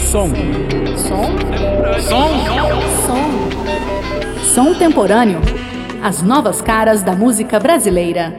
Som temporâneo. As novas caras da música brasileira.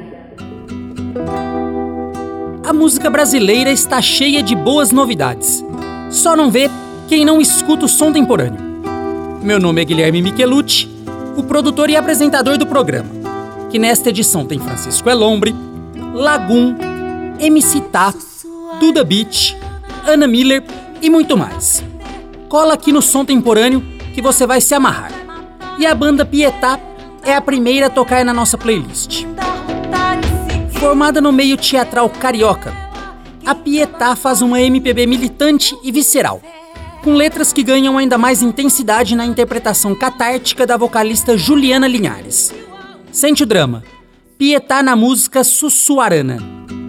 A música brasileira está cheia de boas novidades. Só não vê quem não escuta o som temporâneo. Meu nome é Guilherme Michelucci, o produtor e apresentador do programa, que nesta edição tem Francisco Elombre, Lagum, MC Tá, Duda Beat, Ana Miller e muito mais. Cola aqui no Som Temporâneo que você vai se amarrar. E a banda Pietá é a primeira a tocar na nossa playlist. Formada no meio teatral carioca, a Pietá faz uma MPB militante e visceral, com letras que ganham ainda mais intensidade na interpretação catártica da vocalista Juliana Linhares. Sente o drama. Pietá na música Sussuarana.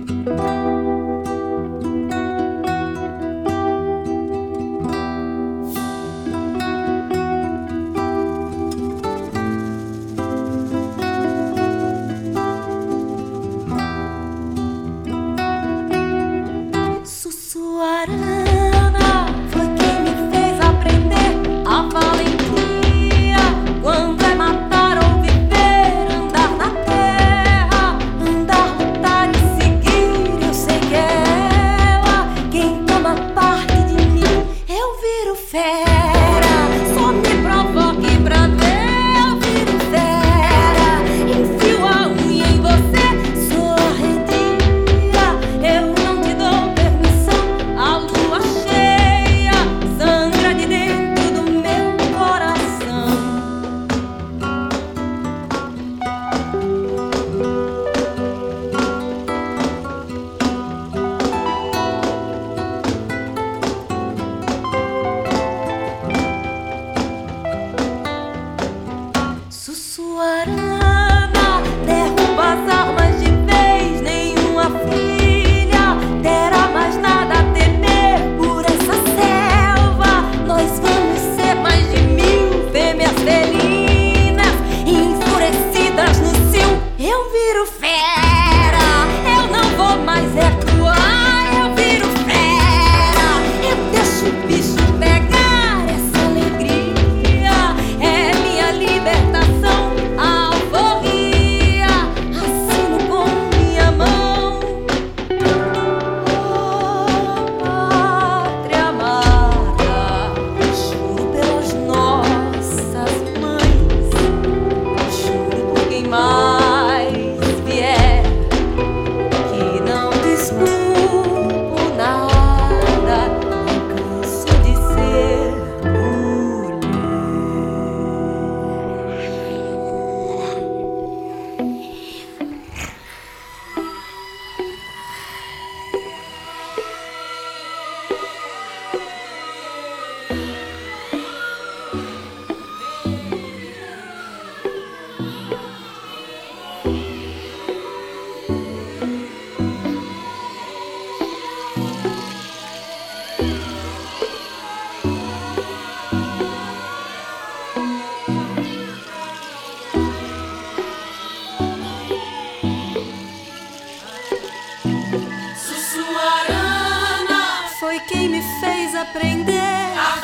Aprender a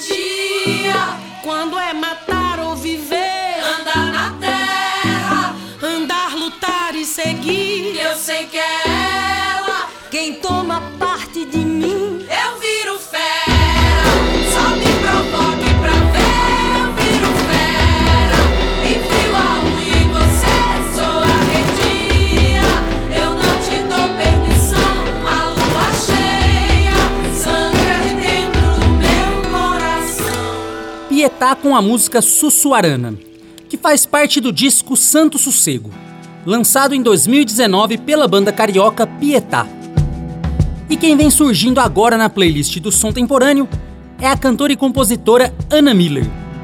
valentia quando é matar ou viver, andar na terra, andar, lutar e seguir. Eu sei que é ela quem toma parte de mim. Eu viro fera, só me provoque pra ver. Eu viro fera, enfio a unha em você, sou arredia. Eu não te dou permissão, a lua cheia sangra de dentro do meu coração. Pietá com a música Sussuarana, que faz parte do disco Santo Sossego, lançado em 2019 pela banda carioca Pietá. E quem vem surgindo agora na playlist do Som Temporâneo é a cantora e compositora Ana Miller.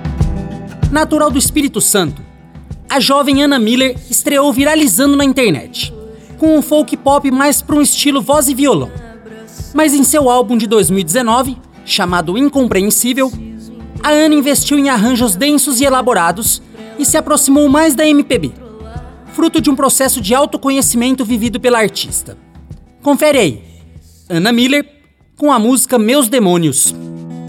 Natural do Espírito Santo, a jovem Ana Miller estreou viralizando na internet, com um folk pop mais para um estilo voz e violão. Mas em seu álbum de 2019, chamado Incompreensível, a Ana investiu em arranjos densos e elaborados e se aproximou mais da MPB, fruto de um processo de autoconhecimento vivido pela artista. Confere aí, Ana Miller com a música Meus Demônios.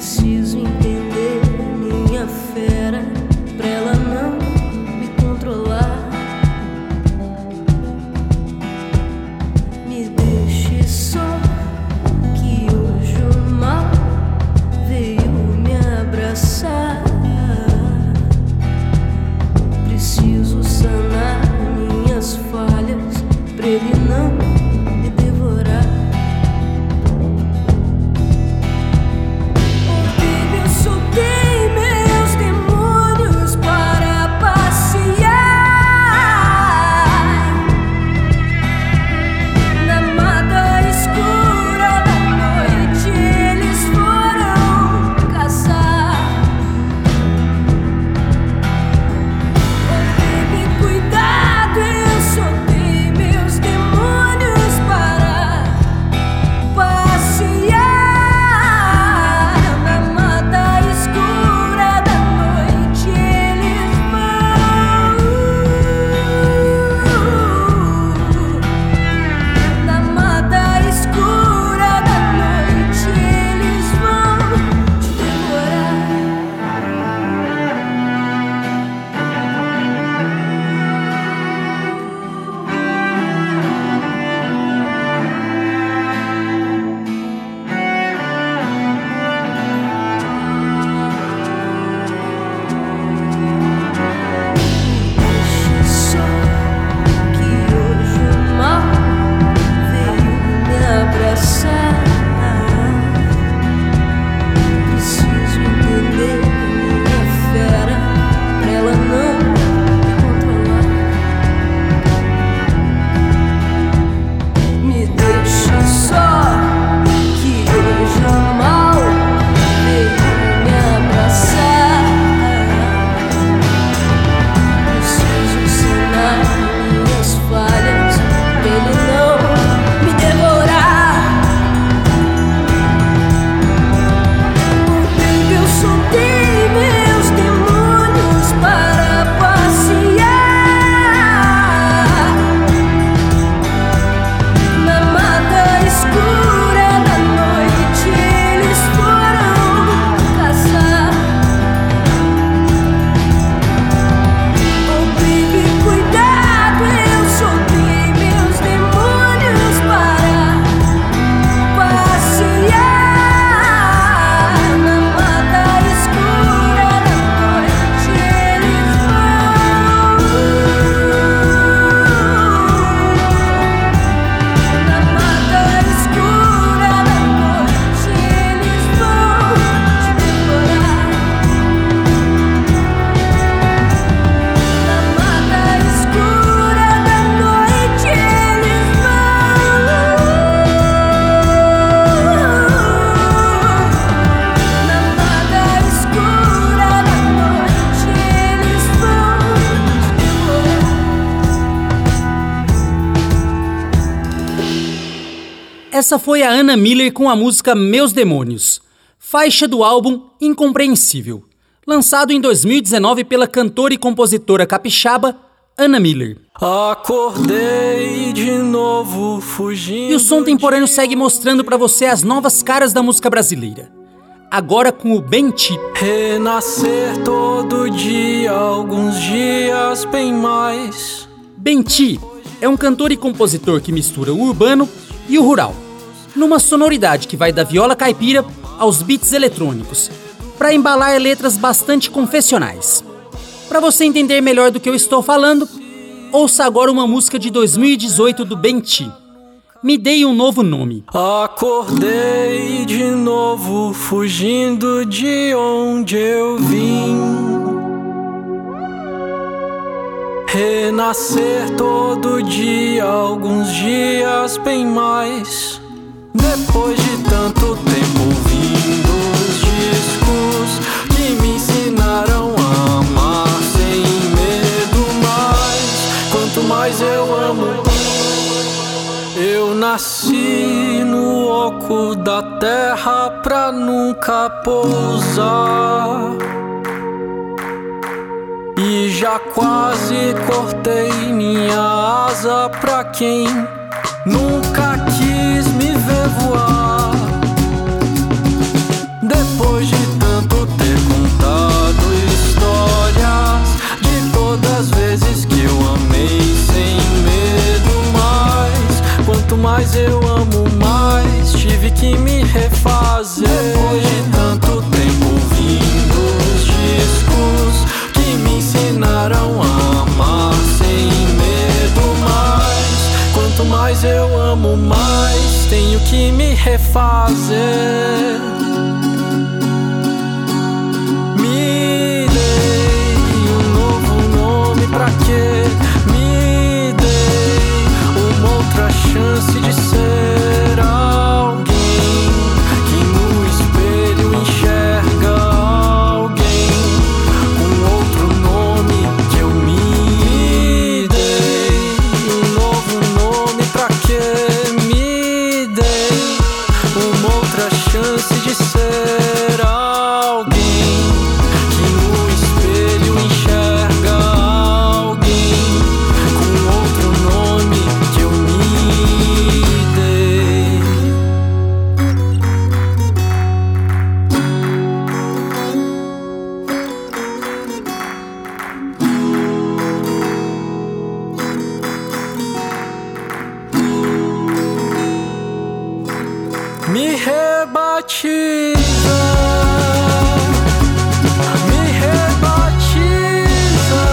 Preciso entender minha fera pra ela não me controlar. Me deixe só, que hoje o mal veio me abraçar. Preciso sanar minhas falhas pra ele não me devorar. Soltei meus demônios para passear. Na mata escura da noite eles foram caçar. Oh baby, cuidado, eu soltei meus demônios para passear. Essa foi a Ana Miller com a música Meus Demônios, faixa do álbum Incompreensível, lançado em 2019 pela cantora e compositora capixaba Ana Miller. Acordei de novo fugindo. E o Som Temporâneo segue mostrando pra você as novas caras da música brasileira. Agora com o Ben-T. Renascer todo dia, alguns dias bem mais. Ben-T é um cantor e compositor que mistura o urbano e o rural, numa sonoridade que vai da viola caipira aos beats eletrônicos, para embalar letras bastante confessionais. Para você entender melhor do que eu estou falando, ouça agora uma música de 2018 do Ben-T, Me Dei um Novo Nome. Acordei de novo, fugindo de onde eu vim. Renascer todo dia, alguns dias bem mais. Depois de tanto tempo ouvindo os discos que me ensinaram a amar sem medo mais. Quanto mais eu amo, eu nasci no oco da terra pra nunca pousar. E já quase cortei minha asa pra quem nunca quis me ver voar. Depois de mas eu amo mais. Tenho que me refazer. Me dei um novo nome, pra quê? Me dei uma outra chance de ser alguém que no espelho enxerga alguém com outro nome que eu me dei. Um novo nome, pra quê? Me dei uma outra chance de ser alguém que no espelho enxerga alguém com outro nome que eu me dei. Me rebatiza, me rebatiza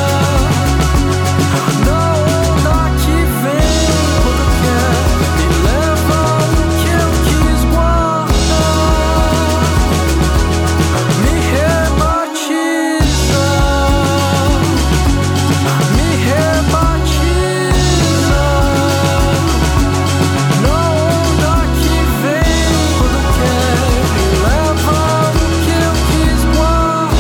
na onda que vem quando quer, me leva no que eu quis guardar. Me rebatiza, me rebatiza na onda que vem quando quer, me leva no que eu quis guardar.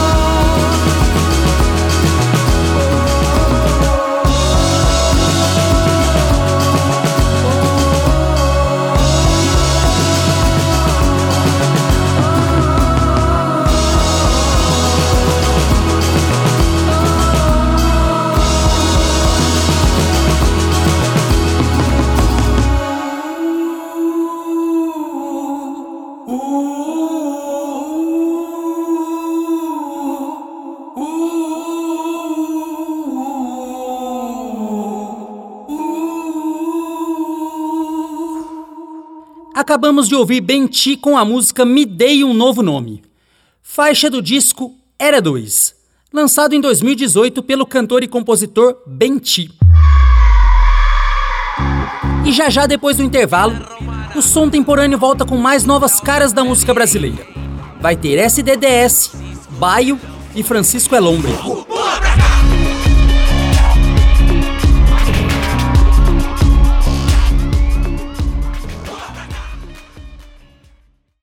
Acabamos de ouvir Ben-T com a música Me Dei um Novo Nome, faixa do disco Era 2, lançado em 2018 pelo cantor e compositor Ben-T. E já depois do intervalo, o Som Temporâneo volta com mais novas caras da música brasileira. Vai ter SDDS, Baio e Francisco Elombre.